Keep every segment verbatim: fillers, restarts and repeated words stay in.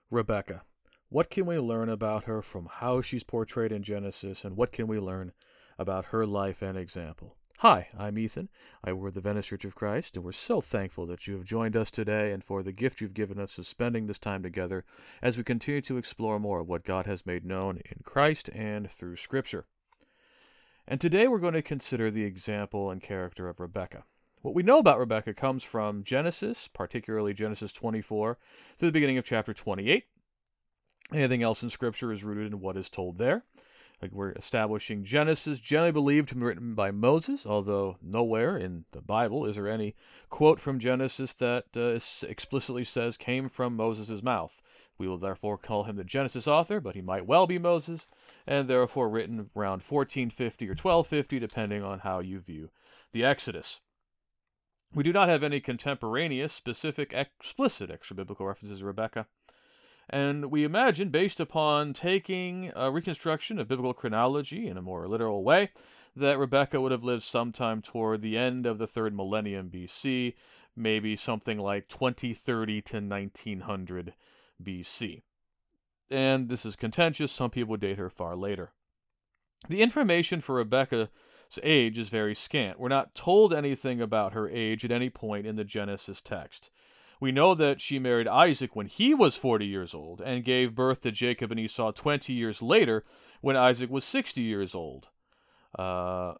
Rebecca. What can we learn about her from how she's portrayed in Genesis, and what can we learn about her life and example? Hi, I'm Ethan. I work at the Venice Church of Christ, and we're so thankful that you have joined us today and for the gift you've given us of spending this time together as we continue to explore more of what God has made known in Christ and through Scripture. And today we're going to consider the example and character of Rebecca. What we know about Rebecca comes from Genesis, particularly Genesis twenty-four, to the beginning of chapter twenty-eight. Anything else in Scripture is rooted in what is told there. Like we're establishing Genesis, generally believed to be written by Moses, although nowhere in the Bible is there any quote from Genesis that uh, explicitly says came from Moses' mouth. We will therefore call him the Genesis author, but he might well be Moses, and therefore written around fourteen fifty or twelve fifty, depending on how you view the Exodus. We do not have any contemporaneous, specific, explicit extra-biblical references to Rebecca. And we imagine, based upon taking a reconstruction of biblical chronology in a more literal way, that Rebecca would have lived sometime toward the end of the third millennium B C, maybe something like twenty thirty to nineteen hundred B C. And this is contentious. Some people would date her far later. The information for Rebecca's age is very scant. We're not told anything about her age at any point in the Genesis text. We know that she married Isaac when he was forty years old and gave birth to Jacob and Esau twenty years later when Isaac was sixty years old. Uh,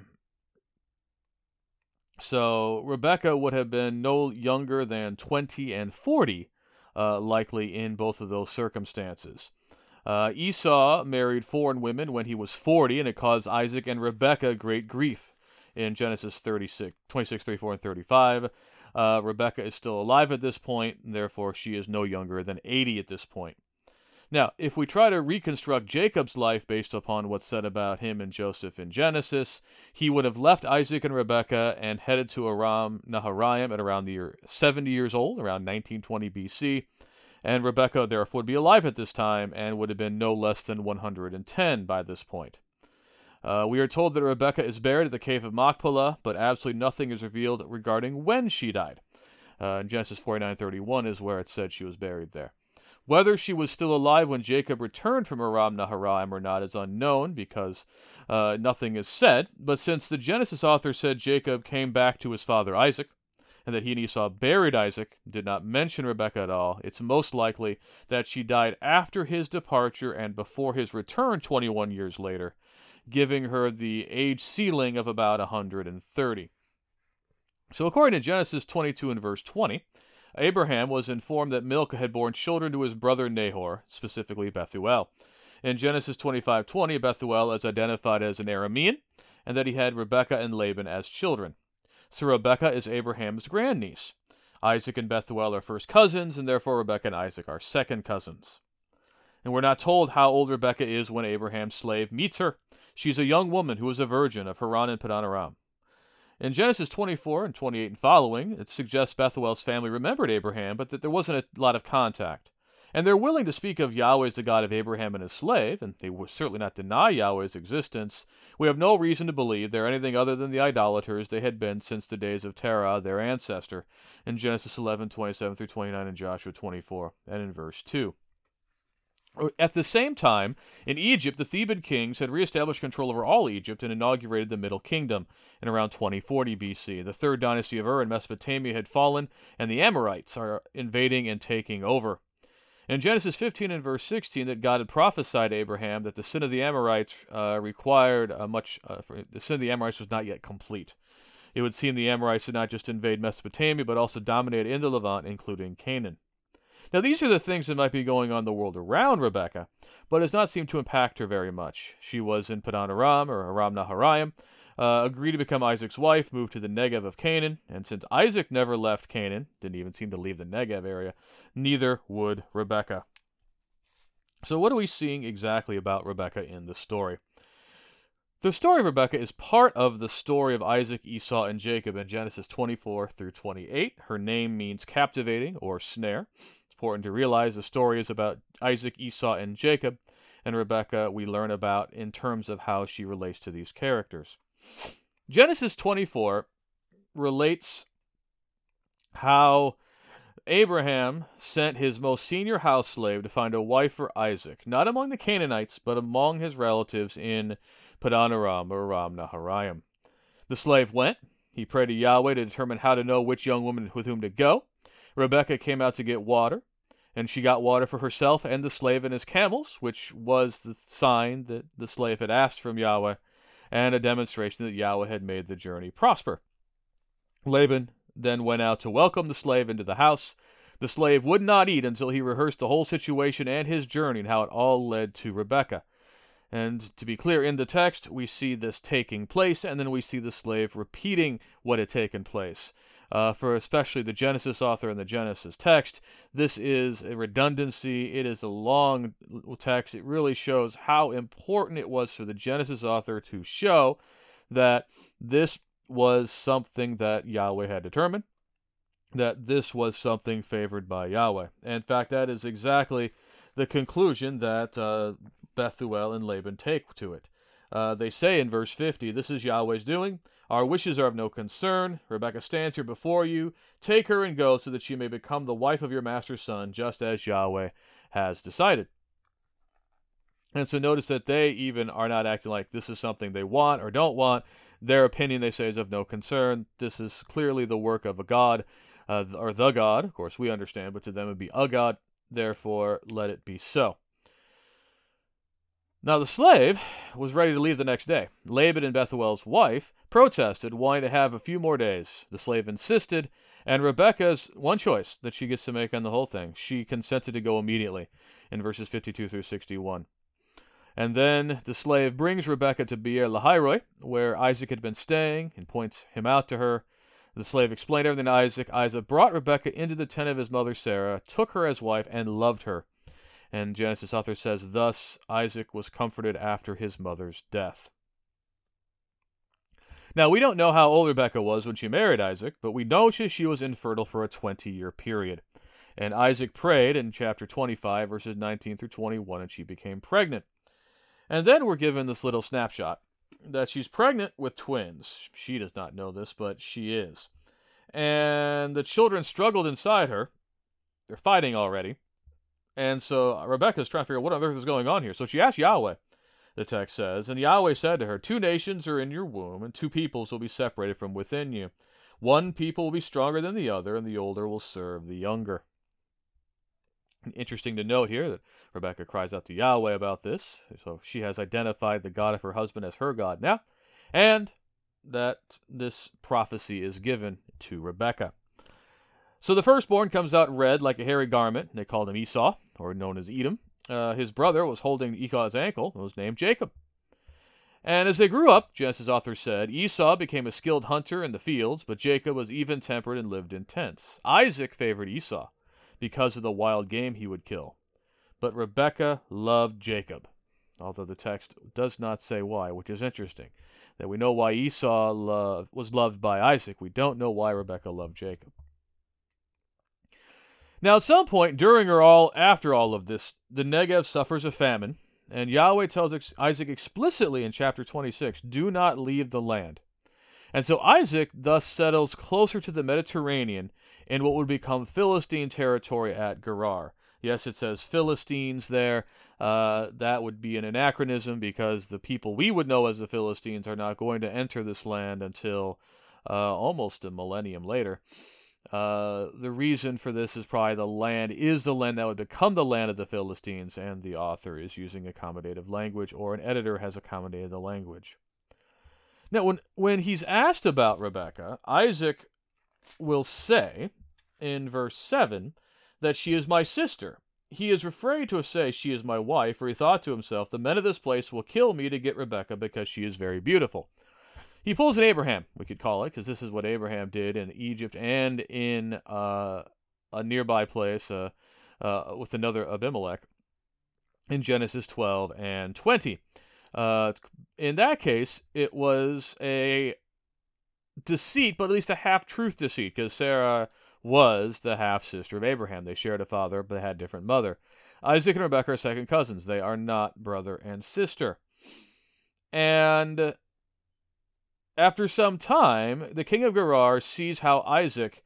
so Rebecca would have been no younger than twenty and forty, uh, likely in both of those circumstances. Uh, Esau married foreign women when he was forty, and it caused Isaac and Rebekah great grief in Genesis thirty-six, twenty-six, thirty-four, and thirty-five. Uh, Rebecca is still alive at this point, and therefore she is no younger than eighty at this point. Now, if we try to reconstruct Jacob's life based upon what's said about him and Joseph in Genesis, he would have left Isaac and Rebekah and headed to Aram Naharaim at around the year seventy years old, around nineteen twenty B C, and Rebekah therefore would be alive at this time and would have been no less than one hundred ten by this point. Uh, we are told that Rebekah is buried at the cave of Machpelah, but absolutely nothing is revealed regarding when she died. Uh, Genesis forty-nine thirty-one is where it said she was buried there. Whether she was still alive when Jacob returned from Aram Naharaim or not is unknown, because uh, nothing is said, but since the Genesis author said Jacob came back to his father Isaac, and that he and Esau buried Isaac, did not mention Rebekah at all, it's most likely that she died after his departure and before his return twenty-one years later, giving her the age ceiling of about one hundred thirty. So according to Genesis twenty-two and verse twenty, Abraham was informed that Milcah had borne children to his brother Nahor, specifically Bethuel. In Genesis twenty-five twenty, Bethuel is identified as an Aramean, and that he had Rebekah and Laban as children. So Rebekah is Abraham's grandniece. Isaac and Bethuel are first cousins, and therefore Rebekah and Isaac are second cousins. And we're not told how old Rebekah is when Abraham's slave meets her. She's a young woman who is a virgin of Haran and Padan Aram. In Genesis twenty-four and twenty-eight and following, it suggests Bethuel's family remembered Abraham, but that there wasn't a lot of contact. And they're willing to speak of Yahweh as the God of Abraham and his slave, and they would certainly not deny Yahweh's existence. We have no reason to believe they're anything other than the idolaters they had been since the days of Terah, their ancestor, in Genesis eleven twenty-seven through twenty-nine and Joshua twenty-four, and in verse two. At the same time, in Egypt, the Theban kings had reestablished control over all Egypt and inaugurated the Middle Kingdom in around twenty forty B C. The third dynasty of Ur in Mesopotamia had fallen, and the Amorites are invading and taking over. In Genesis fifteen and verse sixteen, that God had prophesied to Abraham that the sin of the Amorites uh, required a much. Uh, the sin of the Amorites was not yet complete. It would seem the Amorites did not just invade Mesopotamia, but also dominate in the Levant, including Canaan. Now, these are the things that might be going on in the world around Rebekah, but it does not seem to impact her very much. She was in Padan Aram, or Aram Naharaim, uh, agreed to become Isaac's wife, moved to the Negev of Canaan, and since Isaac never left Canaan, didn't even seem to leave the Negev area, neither would Rebekah. So what are we seeing exactly about Rebekah in the story? The story of Rebekah is part of the story of Isaac, Esau, and Jacob in Genesis twenty-four through twenty-eight. Her name means captivating or snare. It's important to realize the story is about Isaac, Esau, and Jacob, and Rebekah we learn about in terms of how she relates to these characters. Genesis twenty-four relates how Abraham sent his most senior house slave to find a wife for Isaac, not among the Canaanites, but among his relatives in Padan Aram or Aram Naharaim. The slave went. He prayed to Yahweh to determine how to know which young woman with whom to go. Rebekah came out to get water, and she got water for herself and the slave and his camels, which was the sign that the slave had asked from Yahweh, and a demonstration that Yahweh had made the journey prosper. Laban then went out to welcome the slave into the house. The slave would not eat until he rehearsed the whole situation and his journey and how it all led to Rebekah. And to be clear, in the text, we see this taking place, and then we see the slave repeating what had taken place. Uh, for especially the Genesis author and the Genesis text, this is a redundancy. It is a long text. It really shows how important it was for the Genesis author to show that this was something that Yahweh had determined, that this was something favored by Yahweh. In fact, that is exactly the conclusion that uh, Bethuel and Laban take to it. Uh, they say in verse fifty, "This is Yahweh's doing. Our wishes are of no concern. Rebekah stands here before you. Take her and go so that she may become the wife of your master's son, just as Yahweh has decided." And so notice that they even are not acting like this is something they want or don't want. Their opinion, they say, is of no concern. This is clearly the work of a god, uh, or the god. Of course, we understand, but to them it would be a god. Therefore, let it be so. Now the slave was ready to leave the next day. Laban and Bethuel's wife protested, wanting to have a few more days. The slave insisted, and Rebekah's one choice that she gets to make on the whole thing. She consented to go immediately in verses fifty-two through sixty-one. And then the slave brings Rebekah to Beer Lahairoi, where Isaac had been staying, and points him out to her. The slave explained everything to Isaac. Isaac brought Rebekah into the tent of his mother Sarah, took her as wife, and loved her. And Genesis author says, thus Isaac was comforted after his mother's death. Now, we don't know how old Rebekah was when she married Isaac, but we know she, she was infertile for a twenty-year period. And Isaac prayed in chapter twenty-five, verses nineteen through twenty-one, and she became pregnant. And then we're given this little snapshot that she's pregnant with twins. She does not know this, but she is. And the children struggled inside her. They're fighting already. And so Rebekah's trying to figure out what on earth is going on here. So she asked Yahweh, the text says, and Yahweh said to her, two nations are in your womb, and two peoples will be separated from within you. One people will be stronger than the other, and the older will serve the younger. Interesting to note here that Rebekah cries out to Yahweh about this. So she has identified the God of her husband as her God now, and that this prophecy is given to Rebekah. So the firstborn comes out red like a hairy garment. They called him Esau, or known as Edom. Uh, his brother was holding Esau's ankle and was named Jacob. And as they grew up, Genesis author said, Esau became a skilled hunter in the fields, but Jacob was even-tempered and lived in tents. Isaac favored Esau because of the wild game he would kill. But Rebekah loved Jacob, although the text does not say why, which is interesting. That we know why Esau lo- was loved by Isaac. We don't know why Rebekah loved Jacob. Now, at some point during or all after all of this, the Negev suffers a famine, and Yahweh tells Isaac explicitly in chapter twenty-six, do not leave the land. And so Isaac thus settles closer to the Mediterranean in what would become Philistine territory at Gerar. Yes, it says Philistines there. Uh, that would be an anachronism because the people we would know as the Philistines are not going to enter this land until uh, almost a millennium later. Uh, the reason for this is probably the land is the land that would become the land of the Philistines, and the author is using accommodative language, or an editor has accommodated the language. Now, when, when he's asked about Rebekah, Isaac will say in verse seven that she is my sister. He is afraid to say she is my wife, for he thought to himself, the men of this place will kill me to get Rebekah because she is very beautiful. He pulls an Abraham, we could call it, because this is what Abraham did in Egypt and in uh, a nearby place uh, uh, with another Abimelech in Genesis twelve and twenty. Uh, in that case, it was a deceit, but at least a half-truth deceit, because Sarah was the half-sister of Abraham. They shared a father, but they had a different mother. Isaac and Rebekah are second cousins. They are not brother and sister. And after some time, the king of Gerar sees how Isaac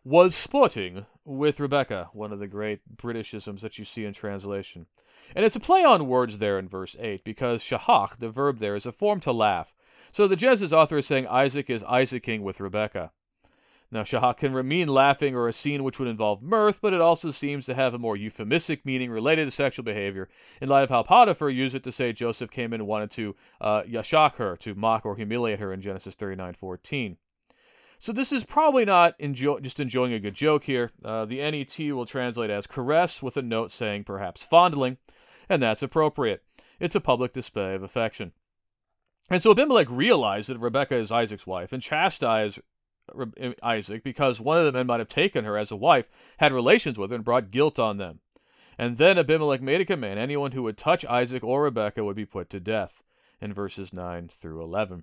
was sporting with Rebekah, one of the great Britishisms that you see in translation. And it's a play on words there in verse eight, because shahach, the verb there, is a form to laugh. So the Genesis author is saying Isaac is Isaacing with Rebekah. Now, shahach can mean laughing or a scene which would involve mirth, but it also seems to have a more euphemistic meaning related to sexual behavior, in light of how Potiphar used it to say Joseph came in and wanted to uh, yashak her, to mock or humiliate her in Genesis thirty-nine fourteen. So this is probably not enjoy- just enjoying a good joke here. Uh, the N E T will translate as caress, with a note saying perhaps fondling, and that's appropriate. It's a public display of affection. And so Abimelech realized that Rebekah is Isaac's wife and chastised Re- Isaac because one of the men might have taken her as a wife, had relations with her, and brought guilt on them. And then Abimelech made a command: anyone who would touch Isaac or Rebekah would be put to death, in verses nine through eleven.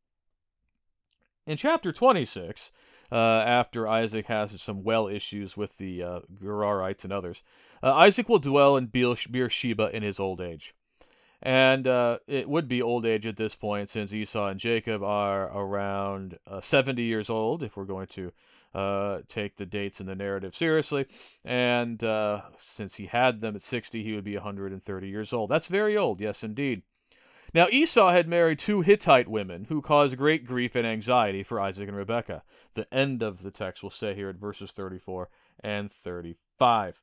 In chapter twenty-six, uh, after Isaac has some well issues with the uh, Gerarites and others, uh, Isaac will dwell in Beersheba in his old age. And uh, it would be old age at this point, since Esau and Jacob are around uh, seventy years old, if we're going to uh, take the dates in the narrative seriously. And uh, since he had them at sixty, he would be one hundred thirty years old. That's very old, yes indeed. Now, Esau had married two Hittite women who caused great grief and anxiety for Isaac and Rebekah. The end of the text will say here at verses thirty-four and thirty-five.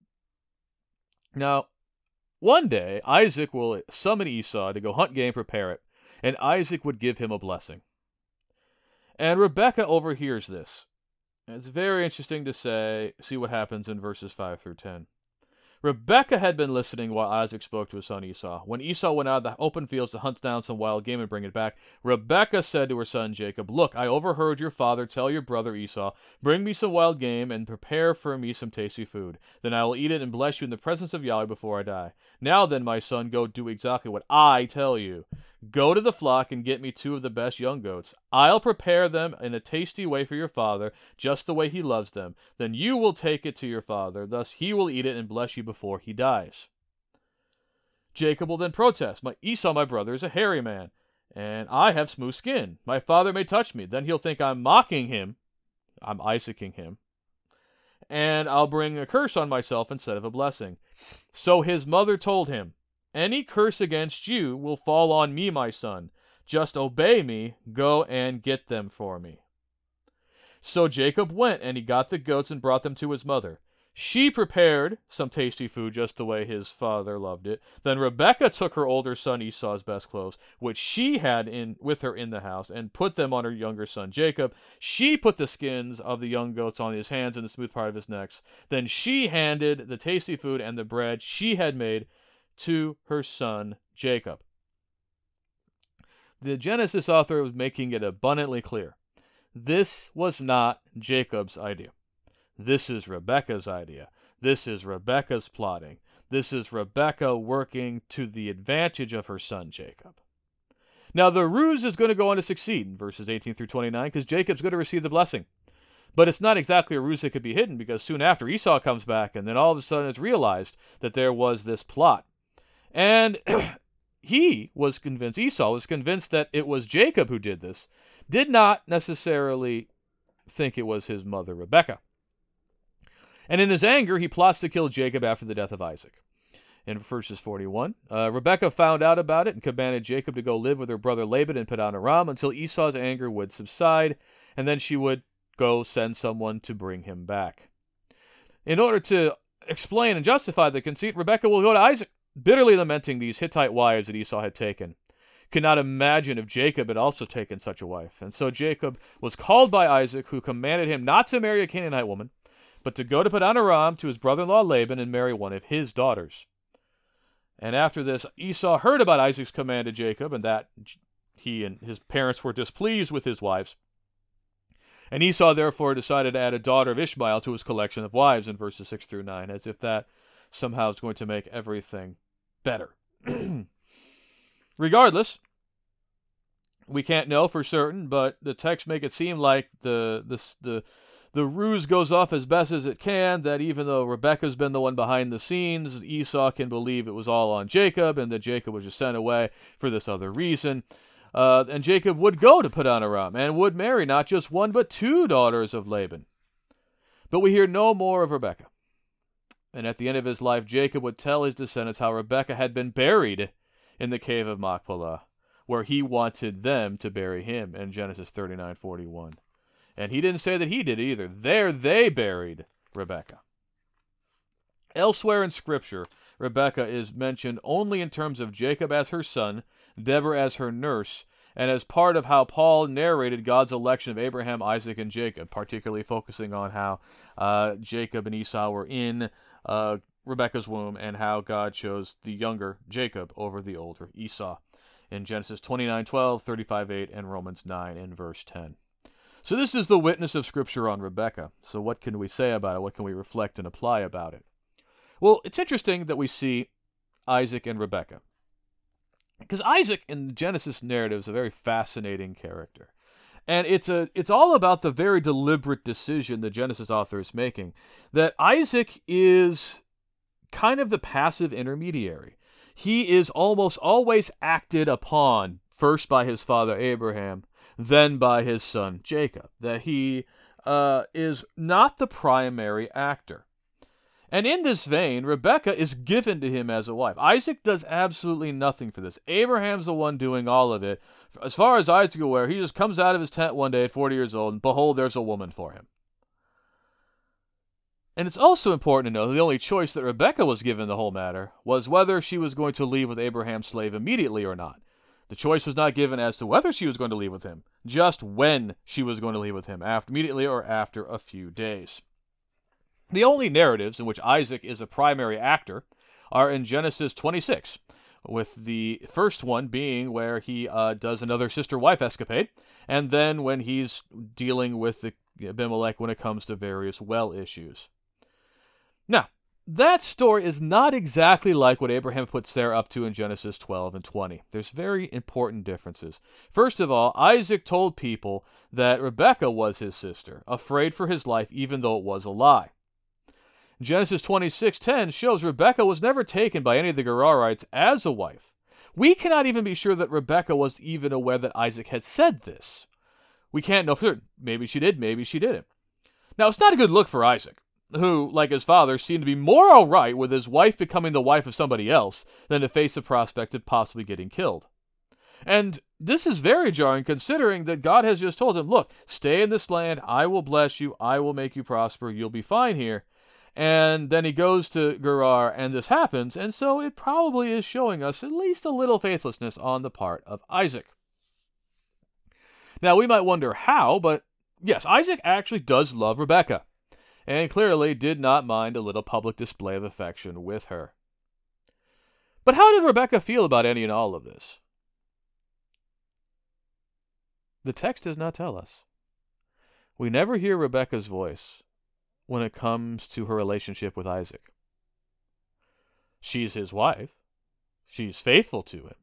Now, one day, Isaac will summon Esau to go hunt game, prepare it, and Isaac would give him a blessing. And Rebekah overhears this. And it's very interesting to say, see what happens in verses five through ten. Rebekah had been listening while Isaac spoke to his son Esau. When Esau went out of the open fields to hunt down some wild game and bring it back, Rebekah said to her son Jacob, "Look, I overheard your father tell your brother Esau, bring me some wild game and prepare for me some tasty food. Then I will eat it and bless you in the presence of Yahweh before I die. Now then, my son, go do exactly what I tell you. Go to the flock and get me two of the best young goats. I'll prepare them in a tasty way for your father, just the way he loves them. Then you will take it to your father. Thus he will eat it and bless you before he dies." Jacob will then protest. "My Esau, my brother, is a hairy man, and I have smooth skin. My father may touch me. Then he'll think I'm mocking him. I'm Isaacing him. And I'll bring a curse on myself instead of a blessing." So his mother told him, "Any curse against you will fall on me, my son. Just obey me. Go and get them for me." So Jacob went, and he got the goats and brought them to his mother. She prepared some tasty food just the way his father loved it. Then Rebekah took her older son Esau's best clothes, which she had in with her in the house, and put them on her younger son Jacob. She put the skins of the young goats on his hands and the smooth part of his necks. Then she handed the tasty food and the bread she had made to her son Jacob. The Genesis author was making it abundantly clear. This was not Jacob's idea. This is Rebekah's idea. This is Rebekah's plotting. This is Rebekah working to the advantage of her son Jacob. Now the ruse is going to go on to succeed in verses eighteen through twenty-nine, because Jacob's going to receive the blessing. But it's not exactly a ruse that could be hidden, because soon after Esau comes back, and then all of a sudden it's realized that there was this plot. And he was convinced, Esau was convinced that it was Jacob who did this, did not necessarily think it was his mother Rebekah. And in his anger, he plots to kill Jacob after the death of Isaac. In verses forty-one, uh, Rebekah found out about it and commanded Jacob to go live with her brother Laban in Padan Aram until Esau's anger would subside, and then she would go send someone to bring him back. In order to explain and justify the conceit, Rebekah will go to Isaac, bitterly lamenting these Hittite wives that Esau had taken. Could not imagine if Jacob had also taken such a wife. And so Jacob was called by Isaac, who commanded him not to marry a Canaanite woman, but to go to Padan Aram to his brother-in-law Laban and marry one of his daughters. And after this, Esau heard about Isaac's command to Jacob, and that he and his parents were displeased with his wives. And Esau therefore decided to add a daughter of Ishmael to his collection of wives in verses six through nine, as if that somehow is going to make everything better. Regardless, we can't know for certain, but the text make it seem like the the the the ruse goes off as best as it can, that even though Rebekah's been the one behind the scenes, Esau can believe it was all on Jacob, and that Jacob was just sent away for this other reason. Uh, and Jacob would go to Padan Aram and would marry not just one but two daughters of Laban. But we hear no more of Rebekah. And at the end of his life, Jacob would tell his descendants how Rebekah had been buried in the cave of Machpelah, where he wanted them to bury him in Genesis thirty-nine forty-one. And he didn't say that he did either. There they buried Rebekah. Elsewhere in Scripture, Rebekah is mentioned only in terms of Jacob as her son, Deborah as her nurse, and as part of how Paul narrated God's election of Abraham, Isaac, and Jacob, particularly focusing on how uh, Jacob and Esau were in uh, Rebekah's womb and how God chose the younger Jacob over the older Esau in Genesis twenty-nine twelve, thirty-five eight, and Romans nine and verse ten. So this is the witness of Scripture on Rebekah. So what can we say about it? What can we reflect and apply about it? Well, it's interesting that we see Isaac and Rebekah. Because Isaac in the Genesis narrative is a very fascinating character. And it's a it's all about the very deliberate decision the Genesis author is making, that Isaac is kind of the passive intermediary. He is almost always acted upon, first by his father Abraham, then by his son Jacob. That he uh, is not the primary actor. And in this vein, Rebekah is given to him as a wife. Isaac does absolutely nothing for this. Abraham's the one doing all of it. As far as Isaac is aware, he just comes out of his tent one day at forty years old, and behold, there's a woman for him. And it's also important to know that the only choice that Rebekah was given the whole matter was whether she was going to leave with Abraham's slave immediately or not. The choice was not given as to whether she was going to leave with him, just when she was going to leave with him, after, immediately or after a few days. The only narratives in which Isaac is a primary actor are in Genesis twenty-six, with the first one being where he uh, does another sister-wife escapade, and then when he's dealing with the Abimelech when it comes to various well issues. Now, that story is not exactly like what Abraham put Sarah up to in Genesis twelve and twenty. There's very important differences. First of all, Isaac told people that Rebekah was his sister, afraid for his life even though it was a lie. Genesis twenty-six ten shows Rebekah was never taken by any of the Gerarites as a wife. We cannot even be sure that Rebekah was even aware that Isaac had said this. We can't know for certain. Maybe she did, maybe she didn't. Now, it's not a good look for Isaac, who, like his father, seemed to be more all right with his wife becoming the wife of somebody else than to face the prospect of possibly getting killed. And this is very jarring, considering that God has just told him, look, stay in this land, I will bless you, I will make you prosper, you'll be fine here. And then he goes to Gerar, and this happens, and so it probably is showing us at least a little faithlessness on the part of Isaac. Now, we might wonder how, but yes, Isaac actually does love Rebekah, and clearly did not mind a little public display of affection with her. But how did Rebekah feel about any and all of this? The text does not tell us. We never hear Rebekah's voice when it comes to her relationship with Isaac. She's his wife. She's faithful to him.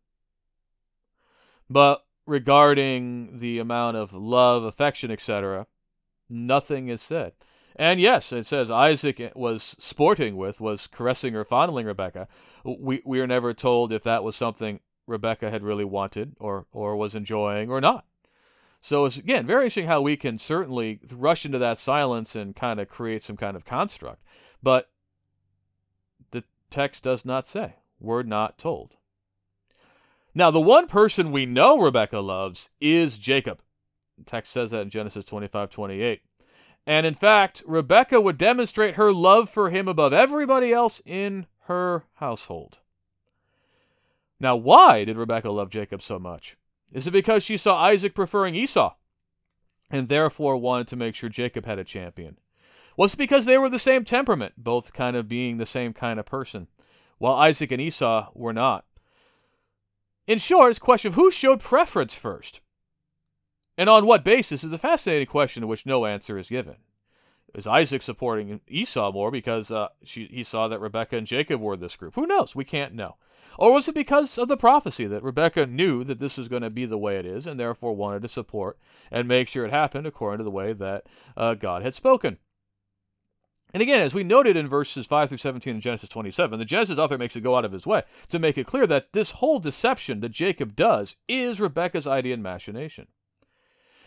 But regarding the amount of love, affection, et cetera, nothing is said. And yes, it says Isaac was sporting with, was caressing or fondling Rebekah. We we are never told if that was something Rebekah had really wanted or or was enjoying or not. So it's, again, very interesting how we can certainly rush into that silence and kind of create some kind of construct. But the text does not say. We're not told. Now, the one person we know Rebekah loves is Jacob. The text says that in Genesis twenty-five twenty-eight. And in fact, Rebekah would demonstrate her love for him above everybody else in her household. Now, why did Rebekah love Jacob so much? Is it because she saw Isaac preferring Esau and therefore wanted to make sure Jacob had a champion? Was it because they were the same temperament, both kind of being the same kind of person, while Isaac and Esau were not? In short, it's a question of who showed preference first. And on what basis is a fascinating question to which no answer is given. Is Isaac supporting Esau more because uh, she, he saw that Rebekah and Jacob were this group? Who knows? We can't know. Or was it because of the prophecy that Rebekah knew that this was going to be the way it is and therefore wanted to support and make sure it happened according to the way that uh, God had spoken? And again, as we noted in verses five through seventeen in Genesis twenty-seven, the Genesis author makes it go out of his way to make it clear that this whole deception that Jacob does is Rebekah's idea and machination.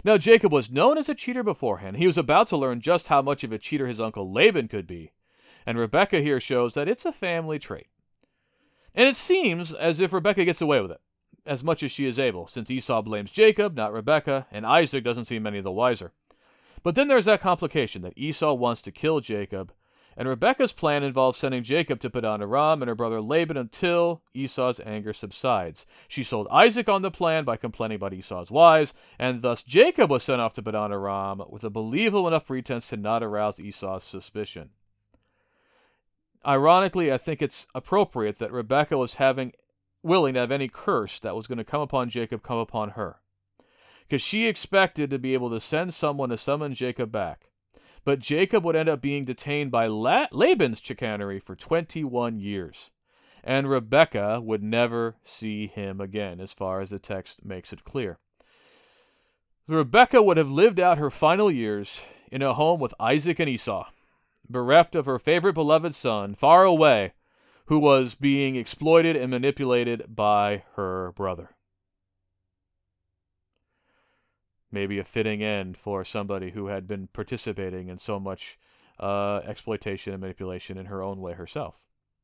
Now Jacob was known as a cheater beforehand. He was about to learn just how much of a cheater his uncle Laban could be. And Rebekah here shows that it's a family trait. And it seems as if Rebekah gets away with it, as much as she is able, since Esau blames Jacob, not Rebekah, and Isaac doesn't seem any the wiser. But then there's that complication that Esau wants to kill Jacob, and Rebekah's plan involves sending Jacob to Padan Aram and her brother Laban until Esau's anger subsides. She sold Isaac on the plan by complaining about Esau's wives, and thus Jacob was sent off to Padan Aram with a believable enough pretense to not arouse Esau's suspicion. Ironically, I think it's appropriate that Rebekah was having willing to have any curse that was going to come upon Jacob come upon her, because she expected to be able to send someone to summon Jacob back. But Jacob would end up being detained by La- Laban's chicanery for twenty-one years, and Rebekah would never see him again, as far as the text makes it clear. Rebekah would have lived out her final years in a home with Isaac and Esau, bereft of her favorite beloved son, far away, who was being exploited and manipulated by her brother. Maybe a fitting end for somebody who had been participating in so much uh, exploitation and manipulation in her own way herself.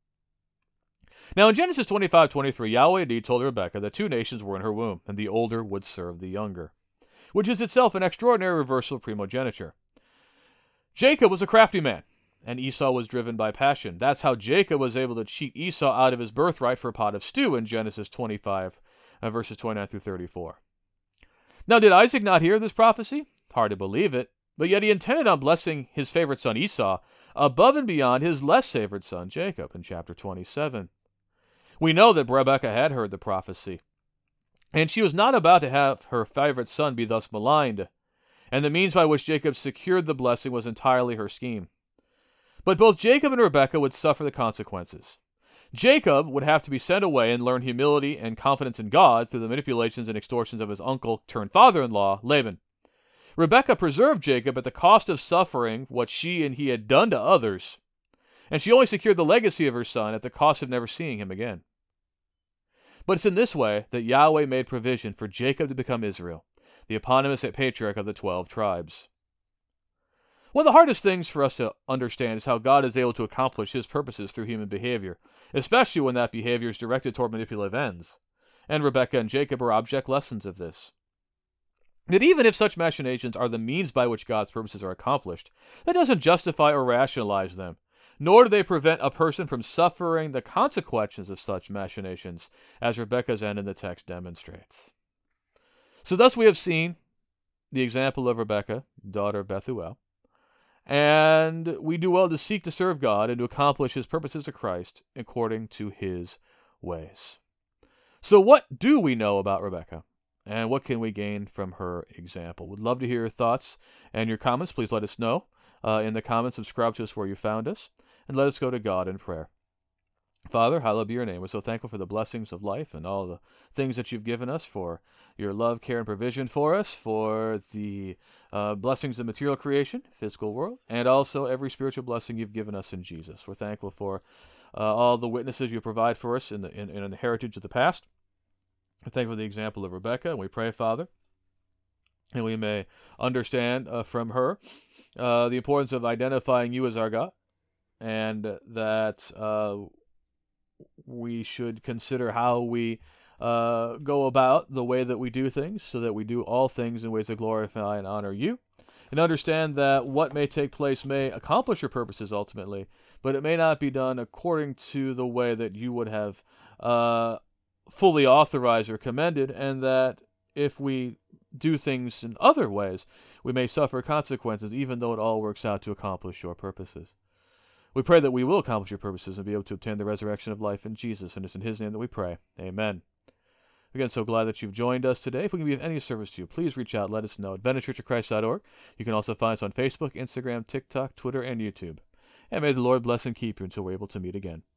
Now in Genesis twenty-five twenty-three, Yahweh indeed told Rebekah that two nations were in her womb, and the older would serve the younger, which is itself an extraordinary reversal of primogeniture. Jacob was a crafty man, and Esau was driven by passion. That's how Jacob was able to cheat Esau out of his birthright for a pot of stew in Genesis twenty-five, uh, verses twenty-nine through thirty-four. Now, did Isaac not hear this prophecy? Hard to believe it, but yet he intended on blessing his favorite son Esau above and beyond his less favored son Jacob in chapter twenty-seven. We know that Rebekah had heard the prophecy, and she was not about to have her favorite son be thus maligned, and the means by which Jacob secured the blessing was entirely her scheme. But both Jacob and Rebekah would suffer the consequences. Jacob would have to be sent away and learn humility and confidence in God through the manipulations and extortions of his uncle turned father-in-law, Laban. Rebekah preserved Jacob at the cost of suffering what she and he had done to others, and she only secured the legacy of her son at the cost of never seeing him again. But it's in this way that Yahweh made provision for Jacob to become Israel, the eponymous patriarch of the twelve tribes. One of the hardest things for us to understand is how God is able to accomplish his purposes through human behavior, especially when that behavior is directed toward manipulative ends. And Rebekah and Jacob are object lessons of this. That even if such machinations are the means by which God's purposes are accomplished, that doesn't justify or rationalize them, nor do they prevent a person from suffering the consequences of such machinations, as Rebekah's end in the text demonstrates. So thus we have seen the example of Rebekah, daughter of Bethuel, and we do well to seek to serve God and to accomplish his purposes of Christ according to his ways. So what do we know about Rebekah? And what can we gain from her example? We'd love to hear your thoughts and your comments. Please let us know uh, in the comments. Subscribe to us where you found us. And let us go to God in prayer. Father, hallowed be your name. We're so thankful for the blessings of life and all the things that you've given us, for your love, care, and provision for us, for the uh, blessings of material creation, physical world, and also every spiritual blessing you've given us in Jesus. We're thankful for uh, all the witnesses you provide for us in the, in, in the heritage of the past. We're thankful for the example of Rebekah, and we pray, Father, and we may understand uh, from her uh, the importance of identifying you as our God, and that uh, we should consider how we uh, go about the way that we do things, so that we do all things in ways that glorify and honor you, and understand that what may take place may accomplish your purposes ultimately, but it may not be done according to the way that you would have uh, fully authorized or commended, and that if we do things in other ways, we may suffer consequences, even though it all works out to accomplish your purposes. We pray that we will accomplish your purposes and be able to obtain the resurrection of life in Jesus, and it's in his name that we pray. Amen. Again, so glad that you've joined us today. If we can be of any service to you, please reach out. Let us know at bennett church of christ dot org. You can also find us on Facebook, Instagram, TikTok, Twitter, and YouTube. And may the Lord bless and keep you until we're able to meet again.